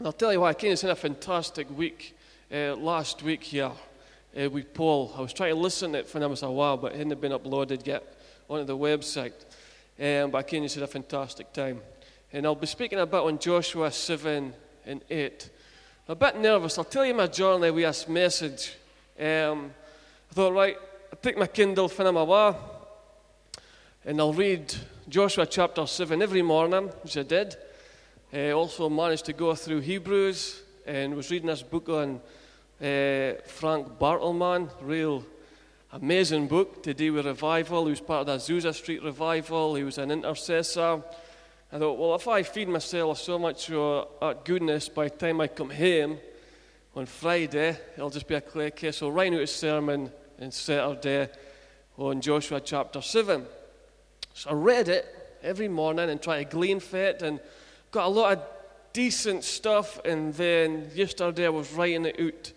I'll tell you why. I came in a fantastic week last week here with Paul. I was trying to listen to it for a while, but it hadn't been uploaded yet onto the website. But I came in a fantastic time. And I'll be speaking a bit on Joshua 7 and 8. I'm a bit nervous. I'll tell you my journey with this message. I thought, right, I'll take my Kindle for a while, and I'll read Joshua chapter 7 every morning, which I did. Also managed to go through Hebrews, and was reading this book on Frank Bartleman, real amazing book to do with revival. He was part of the Azusa Street revival. He was an intercessor. I thought, well, if I feed myself so much goodness, by the time I come home on Friday, it'll just be a clear case. So right out a sermon on Saturday on Joshua chapter 7. So I read it every morning and tried to glean from it, and got a lot of decent stuff. And then yesterday I was writing it out.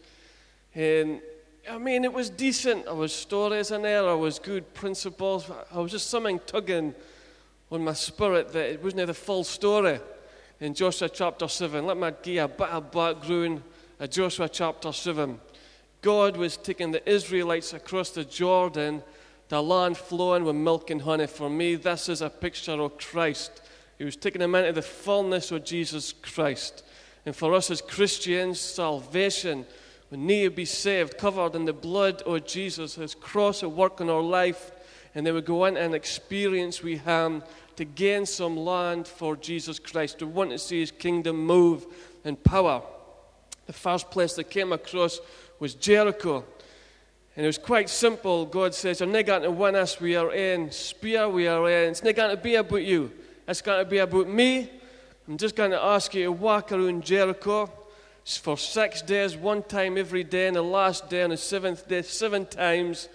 And I mean, it was decent. There was stories in there. There was good principles. I was just something tugging on my spirit that it wasn't the full story in Joshua chapter 7. Let me give you a bit of background of Joshua chapter 7. God was taking the Israelites across the Jordan, the land flowing with milk and honey. For me, this is a picture of Christ. He was taking them into the fullness of Jesus Christ. And for us as Christians, salvation, we need to be saved, covered in the blood of Jesus, His cross at work in our life. And then we go into an experience we have to gain some land for Jesus Christ. We want to see His kingdom move in power. The first place they came across was Jericho. And it was quite simple. God says, you're not going to win us. We are in spear. We are in. It's not going to be about you. It's going to be about me. I'm just going to ask you to walk around Jericho for 6 days, one time every day, and the last day on the seventh day, 7 times.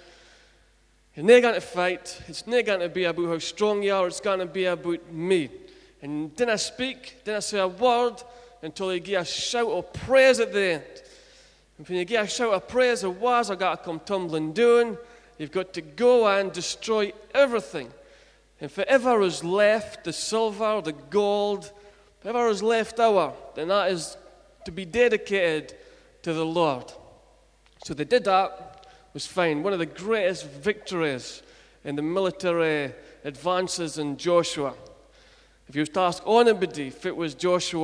You're not going to fight. It's not going to be about how strong you are. It's going to be about me. And didn't say a word until you give a shout of praise at the end. And when you give a shout of praise, the walls are got to come tumbling down. You've got to go and destroy everything. And whatever is left, the silver, the gold, whatever is left over, then that is to be dedicated to the Lord. So they did that. It was fine. One of the greatest victories in the military advances in Joshua. If you was to ask anybody if it was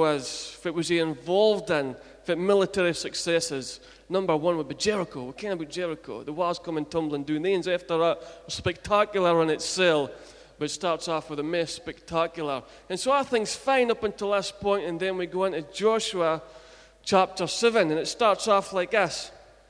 he involved in military successes, number one would be Jericho. What kind about Jericho? The walls coming tumbling down. The ends after that are spectacular in itself, but it starts off with the most spectacular. And so our thing's fine up until this point, and then we go into Joshua chapter 7, and it starts off like this.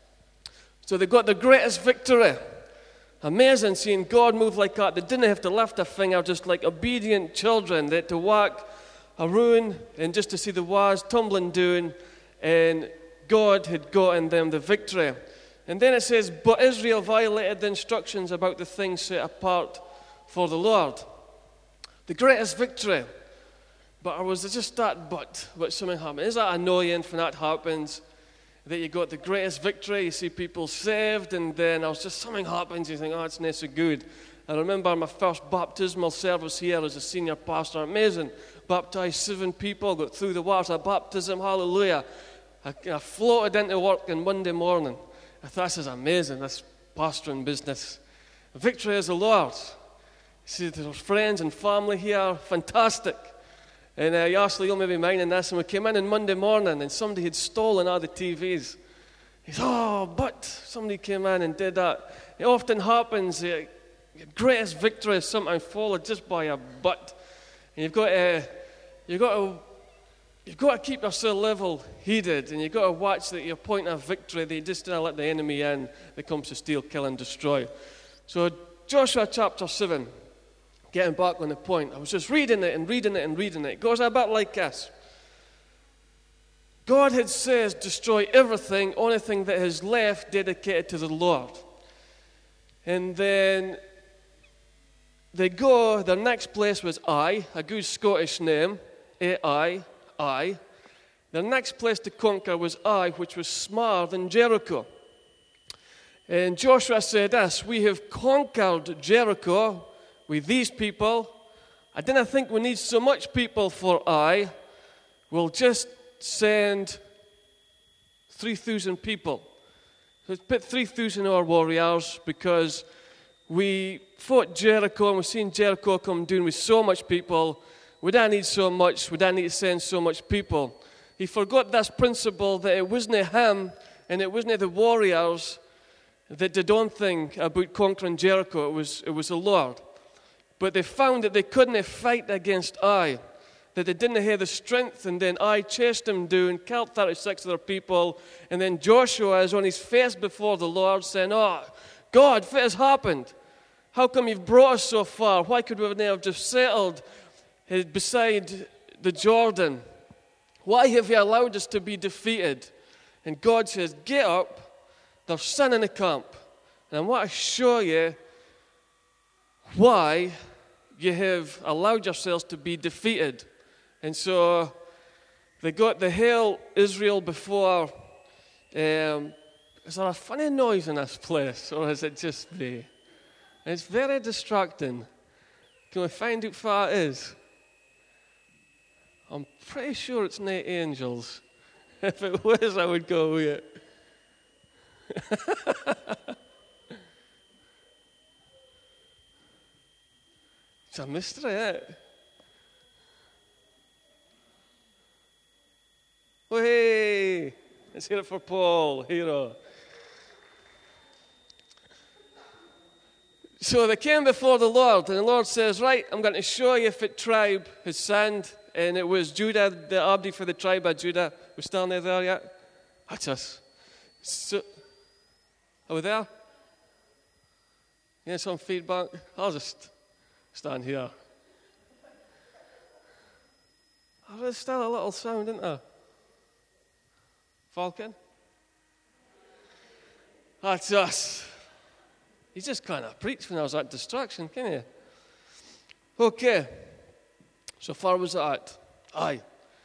So they got the greatest victory. Amazing seeing God move like that. They didn't have to lift a finger, just like obedient children. They had to walk around and just to see the walls tumbling down, and God had gotten them the victory. And then it says, but Israel violated the instructions about the things set apart for the Lord. The greatest victory. But was it just that but something happened? Is that annoying when that happens? That you got the greatest victory, you see people saved, and then something happens, you think, oh, it's not so good. I remember my first baptismal service here as a senior pastor. Amazing. Baptized 7 people, got through the water of baptism, hallelujah. I floated into work on Monday morning. I thought, this is amazing, this pastoring business. The victory is the Lord's. You see, there's friends and family here, fantastic. And Yasli, you'll maybe mind in this, and we came in on Monday morning, and somebody had stolen all the TVs. He said, oh, but somebody came in and did that. It often happens, your greatest victory is sometimes followed just by a but. And you've got to keep yourself level-headed, and you've got to watch that your point of victory, they just don't let the enemy in that comes to steal, kill, and destroy. So Joshua chapter 7. Getting back on the point, I was just reading it. It goes a bit like this. God had says, destroy everything, only thing that is left dedicated to the Lord. And then they go, their next place was Ai, a good Scottish name, Ai. Their next place to conquer was Ai, which was smaller than Jericho. And Joshua said this, we have conquered Jericho with these people. I didn't think we need so much people for Ai. We'll just send 3,000 people. Let's put 3,000 of our warriors, because we fought Jericho and we've seen Jericho come down with so much people. We don't need so much. We don't need to send so much people. He forgot this principle that it wasn't him and it wasn't the warriors that did one thing about conquering Jericho. It was the Lord. But they found that they couldn't fight against Ai, that they didn't have the strength, and then Ai chased them down, killed 36 of their people, and then Joshua is on his face before the Lord saying, "Oh, God, what has happened? How come you've brought us so far? Why could we now have just settled beside the Jordan? Why have you allowed us to be defeated?" And God says, "Get up, there's sin in the camp, and I want to show you why you have allowed yourselves to be defeated." And so they got the whole Israel before. Is there a funny noise in this place, or is it just me? It's very distracting. Can we find out what it is? I'm pretty sure it's not angels. If it was, I would go with it. It's a mystery, isn't it? Oh, hey! Let's hear it for Paul, hero. So they came before the Lord, and the Lord says, "Right, I'm going to show you if the tribe has sinned." And it was Judah, the Abdi for the tribe of Judah. We're still not there yet? That's us. So, are we there? Yeah, some feedback? I'll just stand here. Oh, there's still a little sound, isn't there? Falcon? That's us. You just can't preach when there's that distraction, can you? Okay. So far was that? Aye.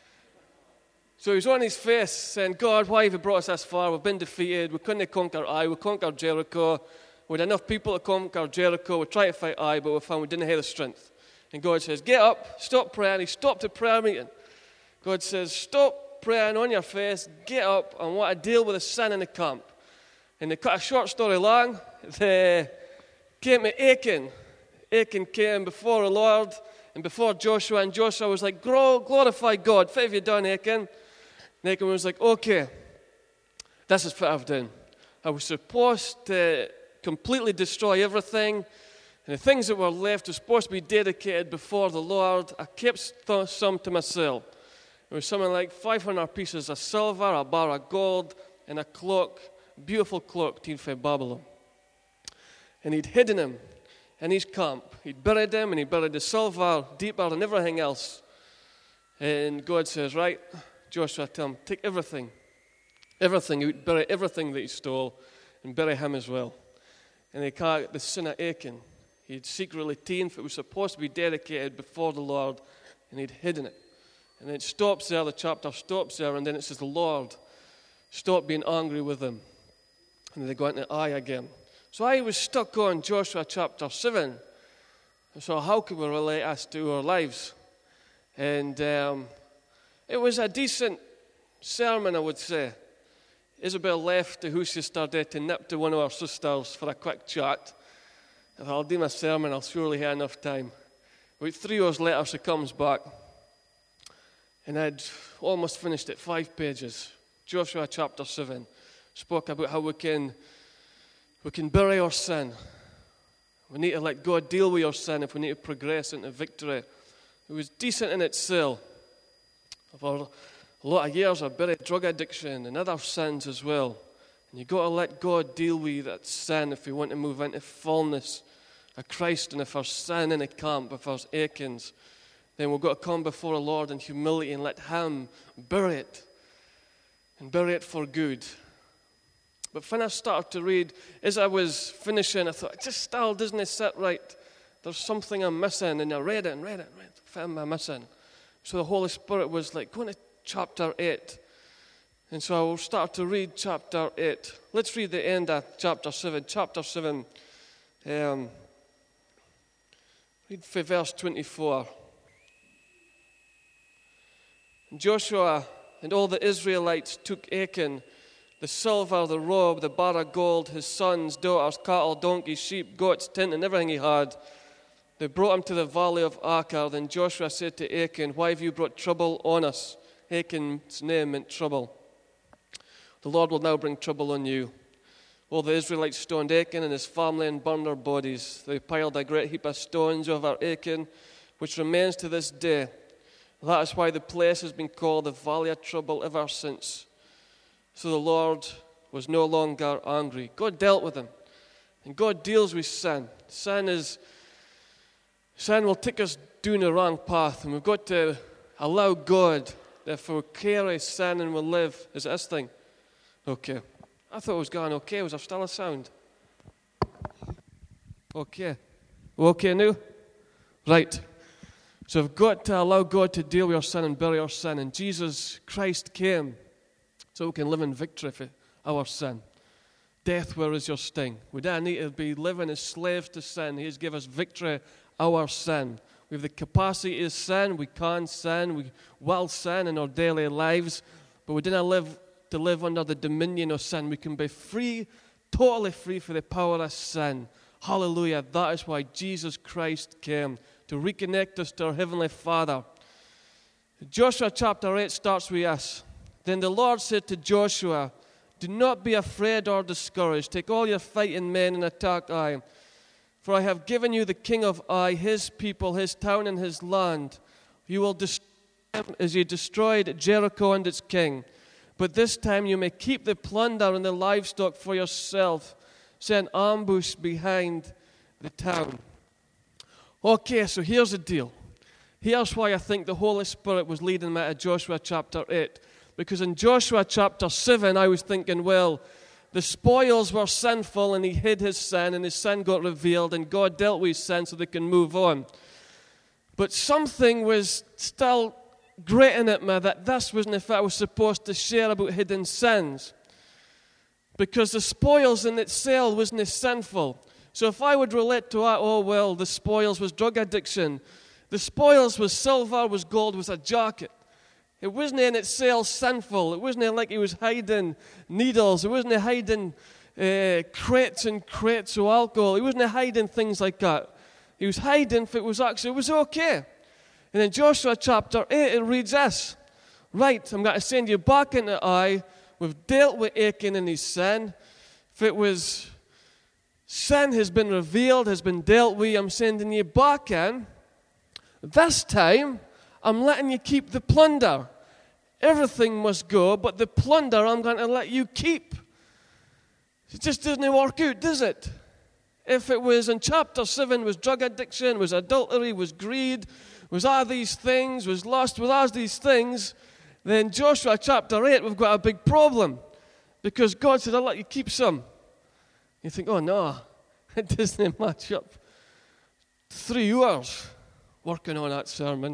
So he's on his face saying, "God, why have you brought us this far? We've been defeated. We couldn't conquer Ai. We conquered Jericho. We had enough people to conquer Jericho. We tried to fight Ai, but we found we didn't have the strength." And God says, "Get up, stop praying." He stopped the prayer meeting. God says, "Stop praying on your face. Get up. I want to deal with the sin in the camp." And to cut a short story long, they came to Achan. Achan came before the Lord and before Joshua, and Joshua was like, "Glorify God. What have you done, Achan?" And Achan was like, "Okay, this is what I've done. I was supposed to completely destroy everything, and the things that were left were supposed to be dedicated before the Lord. I kept some to myself. It was something like 500 pieces of silver, a bar of gold, and a cloak, a beautiful cloak taken from Babylon. And he'd hidden him in his camp. He'd buried him, and he buried the silver deeper than everything else. And God says, "Right, Joshua, tell him, take everything, bury everything that he stole, and bury him as well." And they call it the sin of Achan. He'd secretly taken what was supposed to be dedicated before the Lord, and he'd hidden it. And it stops there, the chapter stops there, and then it says the Lord stopped being angry with them. And they go into Ai again. So I was stuck on Joshua chapter 7. So how can we relate us to our lives? And it was a decent sermon, I would say. Isabel left the house yesterday to nip to one of our sisters for a quick chat. If I'll do my sermon, I'll surely have enough time. About 3 hours later, she comes back. And I'd almost finished it, 5 pages. Joshua chapter 7 spoke about how we can bury our sin. We need to let God deal with our sin if we need to progress into victory. It was decent in itself. For a lot of years, I've buried drug addiction and other sins as well. And you've got to let God deal with that sin if we want to move into fullness of Christ. And if there's sin in the camp, if there's Achans, then we've got to come before the Lord in humility and let Him bury it. And bury it for good. But when I started to read, as I was finishing, I thought, it just still doesn't sit right. There's something I'm missing. And I read it. What am I missing? So the Holy Spirit was like, go into chapter 8. And so I will start to read chapter 8. Let's read the end of chapter 7. Chapter 7, read for verse 24. Joshua and all the Israelites took Achan, the silver, the robe, the bar of gold, his sons, daughters, cattle, donkeys, sheep, goats, tent, and everything he had. They brought him to the valley of Achor. Then Joshua said to Achan, why have you brought trouble on us? Achan's name meant trouble. The Lord will now bring trouble on you. All the Israelites stoned Achan and his family and burned their bodies. They piled a great heap of stones over Achan, which remains to this day. That is why the place has been called the Valley of Trouble ever since. So the Lord was no longer angry. God dealt with him. And God deals with sin. Sin will take us down the wrong path. And we've got to allow God, if we carry sin and we'll live, is it this thing? Okay. I thought it was going okay. Was there still a sound? Okay. Okay now? Right. So we've got to allow God to deal with our sin and bury our sin. And Jesus Christ came so we can live in victory for our sin. Death, where is your sting? We don't need to be living as slaves to sin. He has given us victory, our sin. We have the capacity to sin. We can sin. We will sin in our daily lives. But we don't live under the dominion of sin. We can be free, totally free from the power of sin. Hallelujah. That is why Jesus Christ came, to reconnect us to our Heavenly Father. Joshua chapter 8 starts with us. Then the Lord said to Joshua, do not be afraid or discouraged. Take all your fighting men and attack Ai. For I have given you the king of Ai, his people, his town, and his land. You will destroy him as you destroyed Jericho and its king. But this time you may keep the plunder and the livestock for yourself. Set an ambush behind the town. Okay, so here's the deal. Here's why I think the Holy Spirit was leading me to Joshua chapter 8. Because in Joshua chapter 7, I was thinking, well, the spoils were sinful and he hid his sin and his sin got revealed and God dealt with his sin so they can move on. But something was still grating at me that this wasn't if I was supposed to share about hidden sins. Because the spoils in itself wasn't sinful. So if I would relate to that, oh well, the spoils was drug addiction. The spoils was silver, was gold, was a jacket. It wasn't in itself sinful. It wasn't like he was hiding needles. It wasn't hiding crates and crates of alcohol. He wasn't hiding things like that. He was hiding if it was okay. And in Joshua chapter 8, it reads this. Right, I'm going to send you back into Ai. We've dealt with Achan and his sin. If it was sin has been revealed, has been dealt with, I'm sending you back in. This time, I'm letting you keep the plunder. Everything must go, but the plunder I'm going to let you keep. It just doesn't work out, does it? If it was in chapter 7, was drug addiction, was adultery, was greed, was all these things, was lust, was all these things, then Joshua chapter 8, we've got a big problem. Because God said, I'll let you keep some. You think, oh no, it doesn't match up. 3 hours working on that sermon.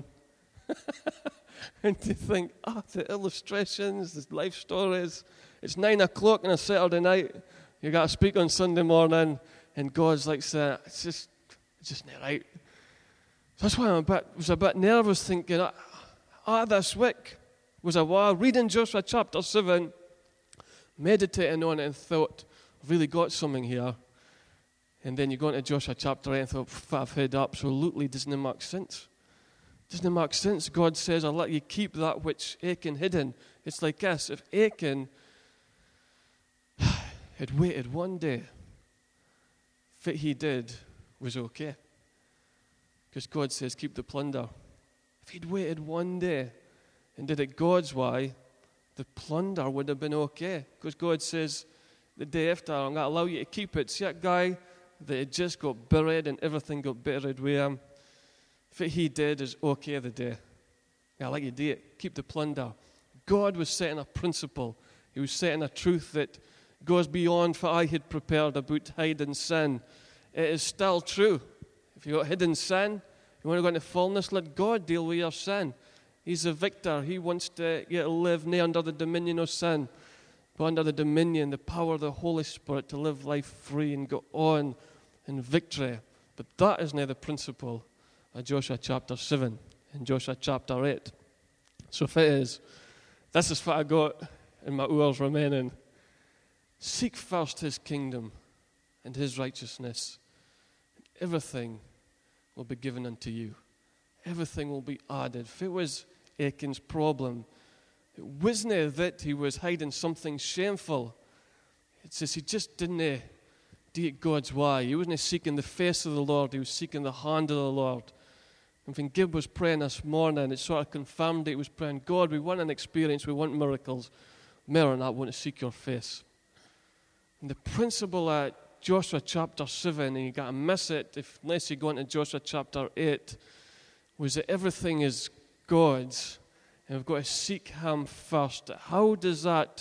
And you think, the illustrations, the life stories. It's 9 o'clock on a Saturday night. You got to speak on Sunday morning. And God's like saying, it's just not right. That's why I was a bit nervous thinking, this week was a while reading Joshua chapter 7, meditating on it and thought, I've really got something here. And then you go into Joshua chapter 8 and thought, I've heard absolutely doesn't make sense. Doesn't make sense. God says, I'll let you keep that which Achan hidden. It's like this. If Achan had waited one day, what he did was okay. Because God says, keep the plunder. If he'd waited one day and did it God's way, the plunder would have been okay. Because God says, the day after, I'm going to allow you to keep it. See that guy that had just got buried and everything got buried with him? What he did is okay the day. I like you do it. Keep the plunder. God was setting a principle. He was setting a truth that goes beyond what I had prepared about hiding sin. It is still true. If you've got hidden sin, you want to go into fullness, let God deal with your sin. He's a victor. He wants to get to live not under the dominion of sin, but under the dominion, the power of the Holy Spirit to live life free and go on in victory. But that is now the principle of Joshua chapter 7 and Joshua chapter 8. So if it is, This is what I got in my hours remaining. Seek first his kingdom and his righteousness. Everything will be given unto you. Everything will be added. If it was Achan's problem, it wasn't that he was hiding something shameful. It says he just didn't do it God's way. He wasn't seeking the face of the Lord. He was seeking the hand of the Lord. And when Gib was praying this morning, it sort of confirmed it. He was praying, God, we want an experience. We want miracles. More than that, we want to seek your face. And the principle at Joshua chapter 7, and you got to miss it unless you go into Joshua chapter 8, was that everything is God's, and we've got to seek him first. How does that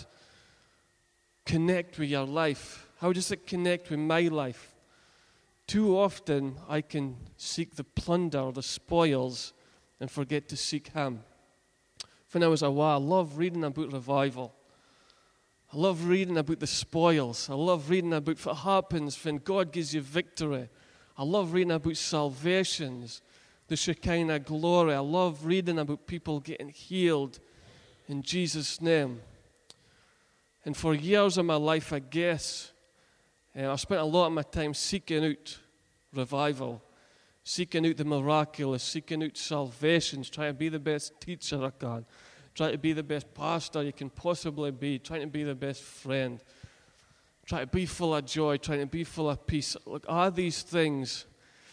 connect with your life? How does it connect with my life? Too often I can seek the plunder, the spoils, and forget to seek him. When I was a while, I love reading about revival. I love reading about the spoils. I love reading about what happens when God gives you victory. I love reading about salvations, the Shekinah glory. I love reading about people getting healed in Jesus' name. And for years of my life, I guess, I spent a lot of my time seeking out revival, seeking out the miraculous, seeking out salvations, trying to be the best teacher I can, trying to be the best pastor you can possibly be, trying to be the best friend, trying to be full of joy, trying to be full of peace. Look, are these things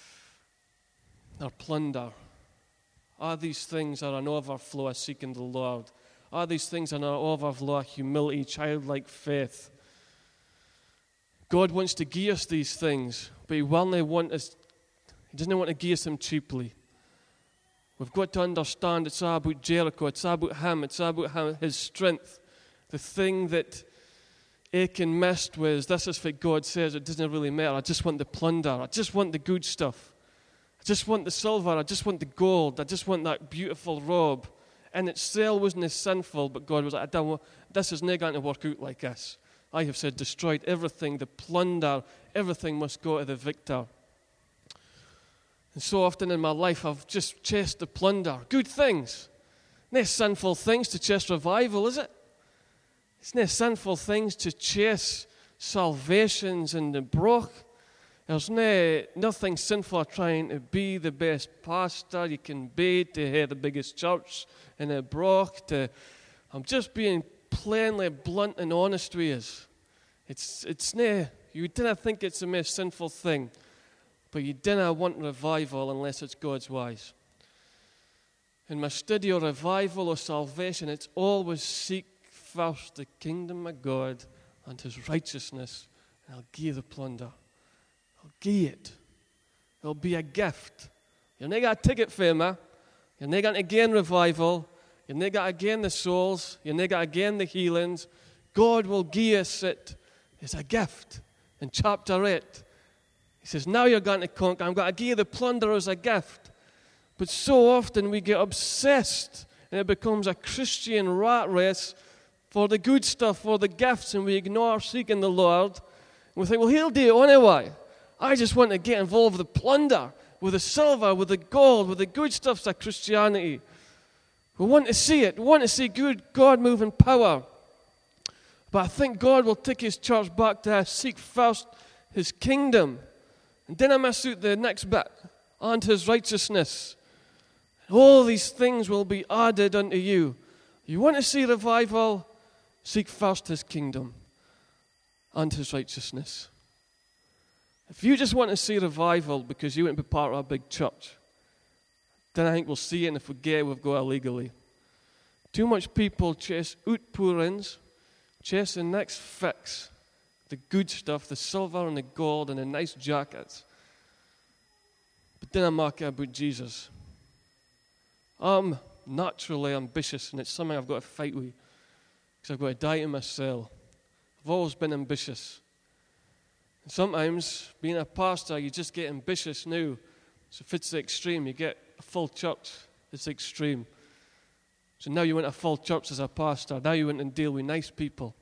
are plunder? Are these things are an overflow of seeking the Lord? Are these things an overflow of humility, childlike faith? God wants to give us these things, but He doesn't want to give us them cheaply. We've got to understand it's all about Jericho, it's all about Him, His strength. The thing that Achan missed was, this is what God says, it doesn't really matter. I just want the plunder, I just want the good stuff. I just want the silver, I just want the gold, I just want that beautiful robe. And it still wasn't as sinful, but God was like, this is not going to work out like this. I have said, destroyed everything, the plunder, everything must go to the victor. And so often in my life, I've just chased the plunder, good things. No sinful things to chase revival, is it? It's no sinful things to chase salvations and the broch. There's nothing sinful trying to be the best pastor you can be, to hear the biggest church in a broch. I'm just being plainly blunt and honest with you. It's no, you didn't think it's the most sinful thing, but you didn't want revival unless it's God's ways. In my study of revival or salvation, it's always seek first the kingdom of God and His righteousness, and I'll give you the plunder. I'll give you it. It'll be a gift. You're not got a ticket for me. You're not going to gain revival. You're not going to gain the souls. You're not going to gain the healings. God will give us it as a gift. In chapter 8, He says, now you're going to conquer. I'm going to give you the plunder as a gift. But so often we get obsessed and it becomes a Christian rat race for the good stuff, for the gifts, and we ignore seeking the Lord. And we think, well, He'll do it anyway. I just want to get involved with the plunder, with the silver, with the gold, with the good stuffs of Christianity. We want to see it. We want to see good God move in power. But I think God will take His church back to seek first His kingdom. And then I miss out the next bit, and His righteousness. All these things will be added unto you. You want to see revival? Seek first His kingdom and His righteousness. If you just want to see revival because you want to be part of a big church, then I think we'll see it, and if we get it, we've got illegally. Too much people chase outpourings, chase the next fix, the good stuff, the silver and the gold and the nice jackets. But then I mark it about Jesus. I'm naturally ambitious, and it's something I've got to fight with, because I've got to die to myself. I've always been ambitious. And sometimes, being a pastor, you just get ambitious now. So if it's the extreme, you get a full church, it's extreme. So now you want a full church as a pastor. Now you want to deal with nice people.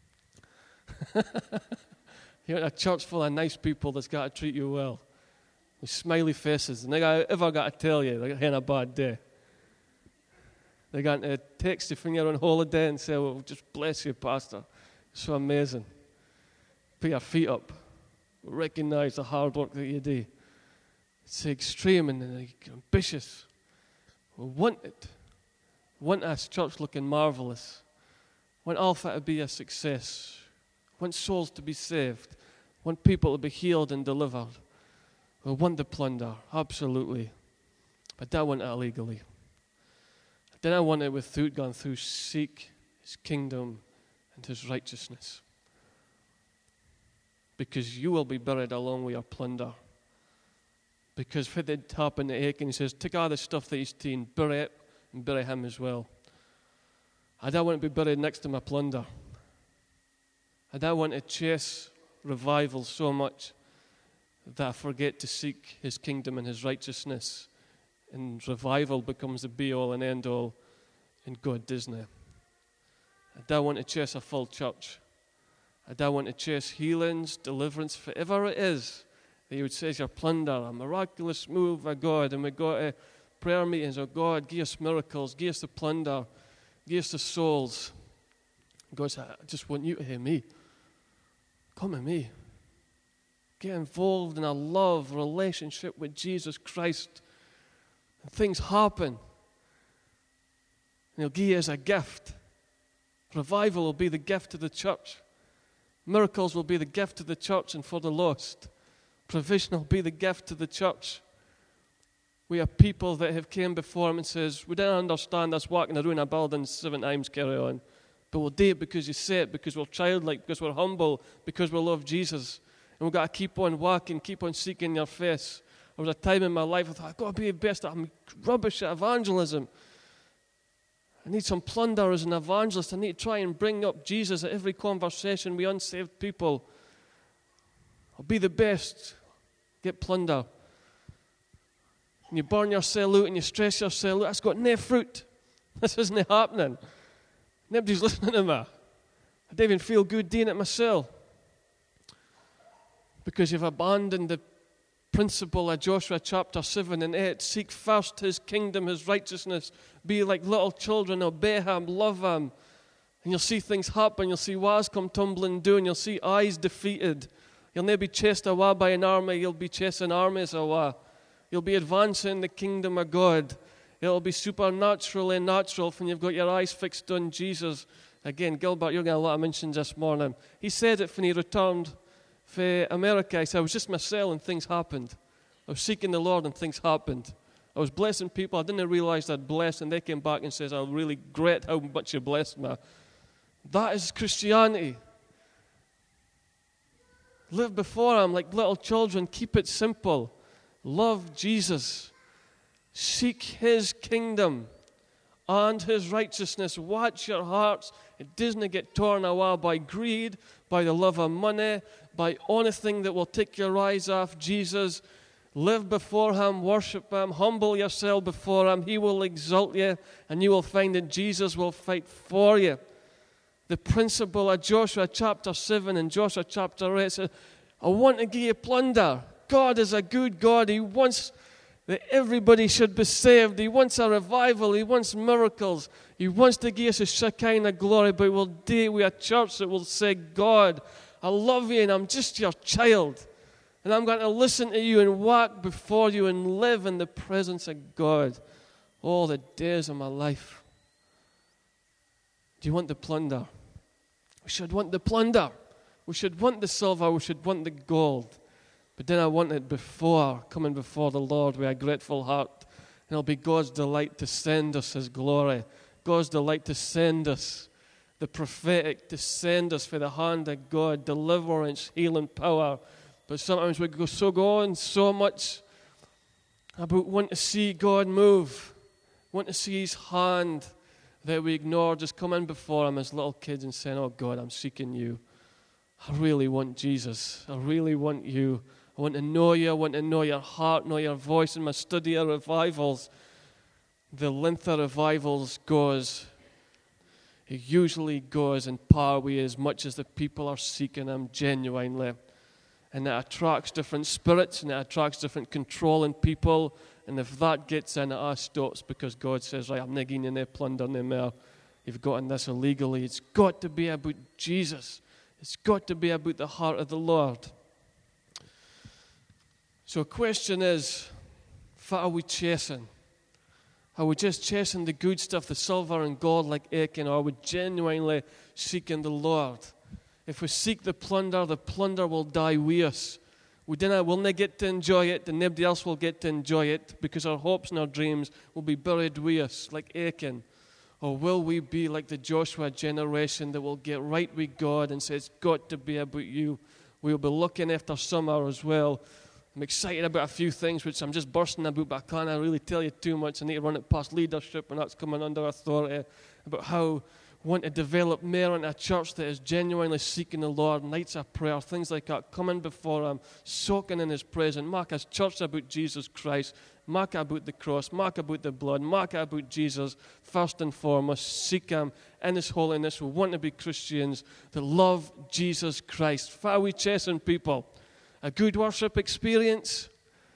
You want a church full of nice people that's got to treat you well, with smiley faces. And they ever got to tell you they're having a bad day. They're going to text you when you're on holiday and say, well, just bless you, Pastor. It's so amazing. Put your feet up. Recognize the hard work that you do. It's extreme and ambitious. We want it. We want us church looking marvelous. We want Alpha to be a success. We want souls to be saved. We want people to be healed and delivered. We want the plunder, absolutely. But I don't want it illegally. Then I want it without going through seek his kingdom and his righteousness. Because you will be buried along with your plunder. Because what did happen to Achan, he says, take all the stuff that he's taken, bury it, and bury him as well. I don't want to be buried next to my plunder. I don't want to chase revival so much that I forget to seek his kingdom and his righteousness. And revival becomes the be-all and end-all, and God doesn't. I don't want to chase a full church. I don't want to chase healings, deliverance, whatever it is that you would say is your plunder, a miraculous move of God, and we go to prayer meetings, oh God, give us miracles, give us the plunder, give us the souls. God said, I just want you to hear me. Come to me. Get involved in a love relationship with Jesus Christ. And things happen. And he'll give you as a gift. Revival will be the gift to the church. Miracles will be the gift to the church and for the lost. Provision will be the gift to the church. We have people that have came before him and says, we don't understand us walking around a building 7 times, carry on. But we'll do it because you say it, because we're childlike, because we're humble, because we love Jesus. And we've got to keep on walking, keep on seeking your face. There was a time in my life I thought, I've got to be the best. I'm rubbish at evangelism. I need some plunder as an evangelist. I need to try and bring up Jesus at every conversation with unsaved people. I'll be the best. Get plunder. And you burn yourself out and you stress yourself out. That's got no fruit. This isn't happening. Nobody's listening to me. I don't even feel good doing it myself. Because you've abandoned the principle of Joshua chapter 7 and 8. Seek first his kingdom, his righteousness. Be like little children, obey him, love him. And you'll see things happen. You'll see walls come tumbling down. You'll see eyes defeated. You'll never be chased away by an army. You'll be chasing armies away. You'll be advancing the kingdom of God. It'll be supernaturally natural when you've got your eyes fixed on Jesus. Again, Gilbert, you're getting a lot of mentions this morning. He said it when he returned from America. He said, I was just myself and things happened. I was seeking the Lord and things happened. I was blessing people. I didn't realize I'd blessed, and they came back and says, I'm really great how much you blessed me. That is Christianity. Live before him like little children. Keep it simple. Love Jesus. Seek his kingdom and his righteousness. Watch your hearts. It doesn't get torn away by greed, by the love of money, by anything that will take your eyes off Jesus. Live before him, worship him, humble yourself before him. He will exalt you, and you will find that Jesus will fight for you. The principle of Joshua chapter 7 and Joshua chapter 8 says, I want to give you plunder. God is a good God. He wants that everybody should be saved. He wants a revival. He wants miracles. He wants to give us a Shekinah glory, but we'll do it with a church that will say, God, I love you and I'm just your child. And I'm going to listen to you and walk before you and live in the presence of God all the days of my life. Do you want the plunder? We should want the plunder. We should want the silver. We should want the gold. But then I want it before, coming before the Lord with a grateful heart. And it'll be God's delight to send us his glory. God's delight to send us the prophetic, to send us for the hand of God, deliverance, healing power. But sometimes we go on so much about wanting to see God move, want to see his hand, that we ignore just coming before him as little kids and saying, oh God, I'm seeking you. I really want Jesus. I really want you. I want to know you. I want to know your heart, know your voice. In my study of revivals, the length of revivals goes. It usually goes in par with as much as the people are seeking him genuinely. And it attracts different spirits, and it attracts different controlling people, And if that gets in, it all stops because God says, right, I'm not giving you no plunder no more. You've gotten this illegally. It's got to be about Jesus. It's got to be about the heart of the Lord. So the question is, what are we chasing? Are we just chasing the good stuff, the silver and gold like Achan, or are we genuinely seeking the Lord? If we seek the plunder will die with us. We'll not get to enjoy it, and nobody else will get to enjoy it, because our hopes and our dreams will be buried with us like Achan. Or will we be like the Joshua generation that will get right with God and say, it's got to be about you? We'll be looking after summer as well. I'm excited about a few things which I'm just bursting about, but I can't really tell you too much. I need to run it past leadership, and that's coming under authority, about how we want to develop more into a church that is genuinely seeking the Lord, nights of prayer, things like that, coming before Him, soaking in His presence, make us church about Jesus Christ, make it about the cross, make it about the blood, make it about Jesus first and foremost, seek Him in His holiness. We want to be Christians that love Jesus Christ. What are we chasing, people? A good worship experience?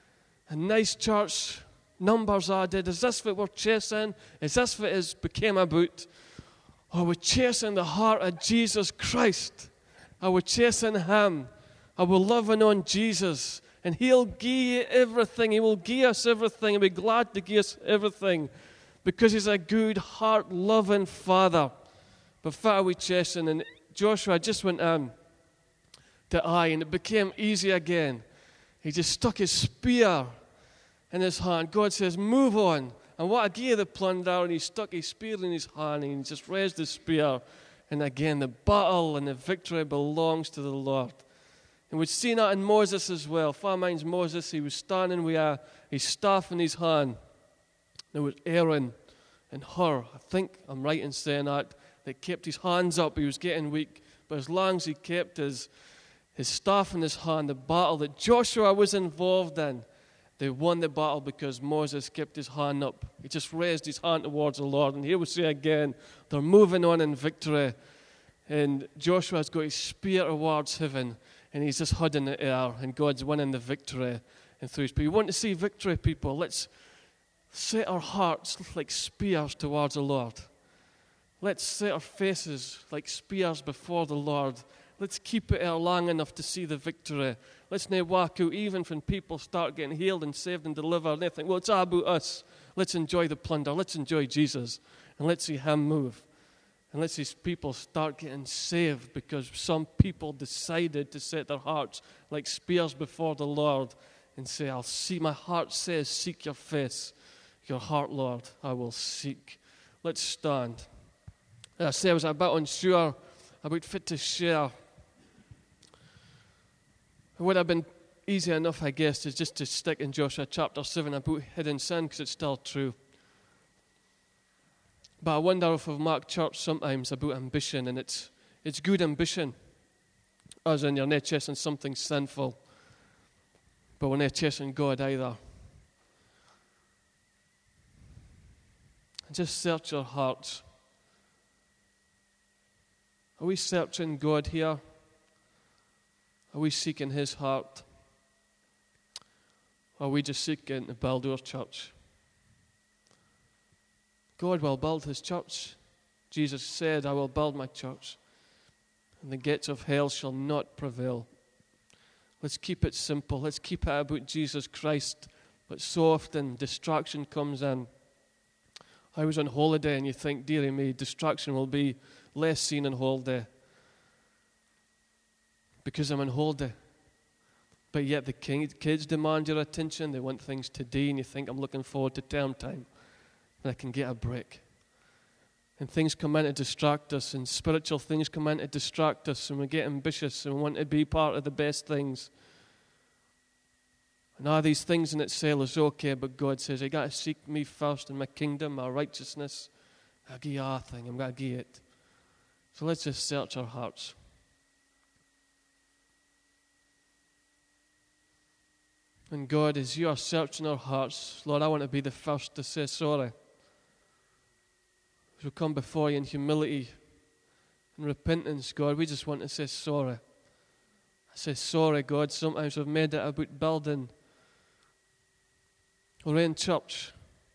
A nice church? Numbers added? Is this what we're chasing? Is this what it became about? Are we chasing the heart of Jesus Christ? Are we chasing Him? Are we loving on Jesus? And He'll give you everything. He will give us everything. He'll be glad to give us everything because He's a good, heart-loving Father. But what are we chasing? And Joshua just went on to Ai, and it became easy again. He just stuck his spear in his hand. God says, move on. And what I gave the plunder, and he stuck his spear in his hand, and he just raised the spear. And again, the battle and the victory belongs to the Lord. And we've seen that in Moses as well. Far minds Moses, he was standing with his staff in his hand. There was Aaron and Hur, I think I'm right in saying that kept his hands up. He was getting weak. But as long as he kept his staff in his hand, the battle that Joshua was involved in, they won the battle because Moses kept his hand up. He just raised his hand towards the Lord. And here we see again, they're moving on in victory. And Joshua's got his spear towards heaven, and he's just holding the air, and God's winning the victory. And through his people, you want to see victory, people? Let's set our hearts like spears towards the Lord. Let's set our faces like spears before the Lord. Let's keep it there long enough to see the victory. Let's not walk out even when people start getting healed and saved and delivered. And they think, well, it's all about us. Let's enjoy the plunder. Let's enjoy Jesus. And let's see Him move. And let's see people start getting saved because some people decided to set their hearts like spears before the Lord and say, I'll see, my heart says, seek your face. Your heart, Lord, I will seek. Let's stand. As I say, I was a bit unsure about fit to share. It would have been easy enough, I guess, is just to stick in Joshua chapter 7 about hidden sin, because it's still true. But I wonder if we've marked church sometimes about ambition, and it's good ambition, as in you're not chasing something sinful, but we're not chasing God either. And just search your hearts. Are we searching God here? Are we seeking His heart? Or are we just seeking to build our church? God will build His church. Jesus said, I will build my church, and the gates of hell shall not prevail. Let's keep it simple. Let's keep it about Jesus Christ. But so often distraction comes in. I was on holiday, and you think, dearie me, distraction will be less seen on holiday because I'm on holiday. But yet the kids demand your attention. They want things today, and you think, I'm looking forward to term time, and I can get a break. And things come in to distract us, and spiritual things come in to distract us, and we get ambitious, and we want to be part of the best things. And all these things in itself is okay, but God says, you got to seek me first and my kingdom, my righteousness. I'll give you our thing. I'm going to give it. So let's just search our hearts. And God, as you are searching our hearts, Lord, I want to be the first to say sorry. As we come before you in humility and repentance, God, we just want to say sorry. I say sorry, God, sometimes we've made it about building We're in church.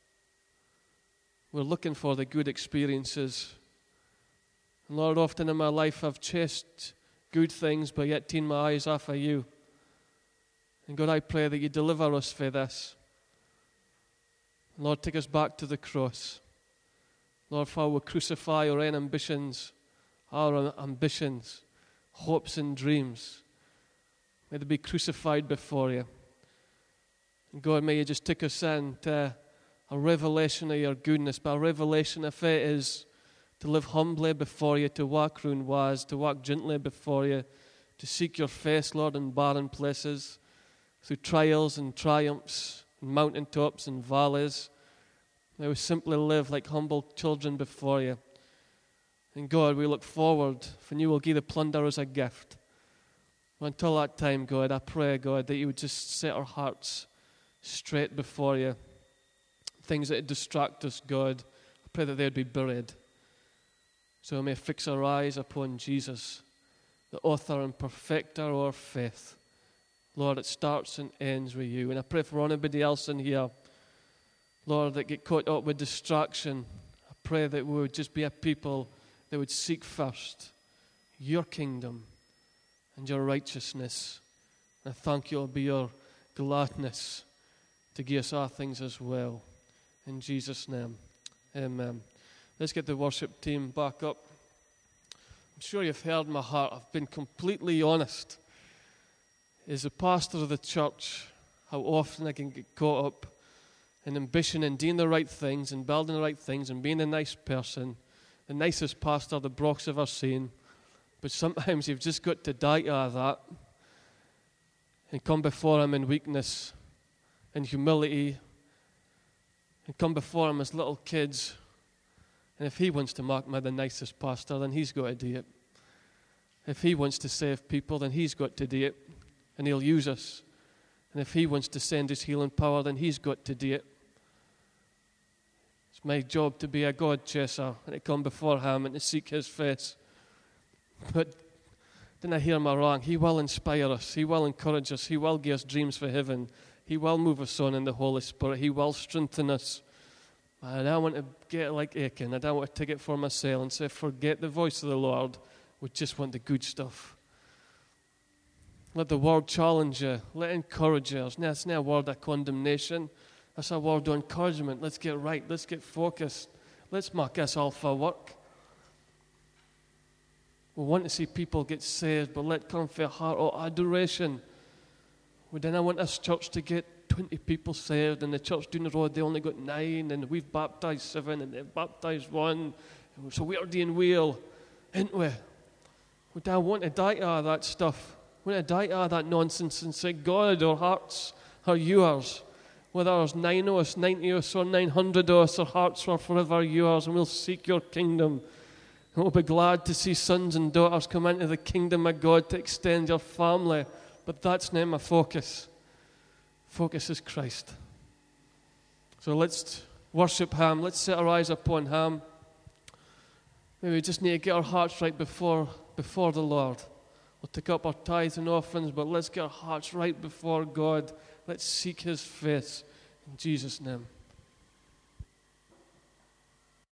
We're looking for the good experiences. And Lord, often in my life I've chased good things, but yet taken my eyes off of you. And God, I pray that you deliver us for this. Lord, take us back to the cross. Lord, for we crucify our own ambitions, hopes and dreams. May they be crucified before you. And God, may you just take us into a revelation of your goodness, but a revelation of it is to live humbly before you, to walk round wise, to walk gently before you, to seek your face, Lord, in barren places, through trials and triumphs, and mountaintops and valleys. May we simply live like humble children before you. And God, we look forward, for you will give the plunder as a gift. Until that time, God, I pray, God, that you would just set our hearts straight before you. Things that distract us, God, I pray that they would be buried. So we may fix our eyes upon Jesus, the author and perfecter of our faith. Lord, it starts and ends with you. And I pray for anybody else in here, Lord, that get caught up with distraction. I pray that we would just be a people that would seek first your kingdom and your righteousness. And I thank you, it'll be your gladness to give us all things as well. In Jesus' name, amen. Let's get the worship team back up. I'm sure you've heard my heart. I've been completely honest. As a pastor of the church, how often I can get caught up in ambition and doing the right things and building the right things and being a nice person, the nicest pastor the Brock's ever seen. But sometimes you've just got to die out of that and come before him in weakness and humility and come before him as little kids. And if he wants to mark me the nicest pastor, then he's got to do it. If he wants to save people, then he's got to do it. And he'll use us. And if he wants to send his healing power, then he's got to do it. It's my job to be a God chaser and to come before him and to seek his face. But then I hear me wrong. He will inspire us. He will encourage us. He will give us dreams for heaven. He will move us on in the Holy Spirit. He will strengthen us. I don't want to get like Achan. I don't want to take it for myself and say, forget the voice of the Lord. We just want the good stuff. Let the word challenge you. Let it encourage you. It's not a word of condemnation. That's a word of encouragement. Let's get right. Let's get focused. Let's mark us all for work. We want to see people get saved, but let come for a heart of adoration. We didn't want this church to get 20 people saved, and the church down the road, they only got 9, and we've baptized 7, and they've baptized 1. So we're doing well, ain't we? We don't want to die out of that stuff. We want to die out of that nonsense and say, God, our hearts are yours. Whether there's 9 of us, 90 of us, or 900 of us, our hearts are forever yours, and we'll seek your kingdom. And we'll be glad to see sons and daughters come into the kingdom of God to extend your family. But that's not my focus. Focus is Christ. So let's worship him. Let's set our eyes upon him. Maybe we just need to get our hearts right before the Lord. We'll take up our tithes and offerings, but let's get our hearts right before God. Let's seek his face. In Jesus' name.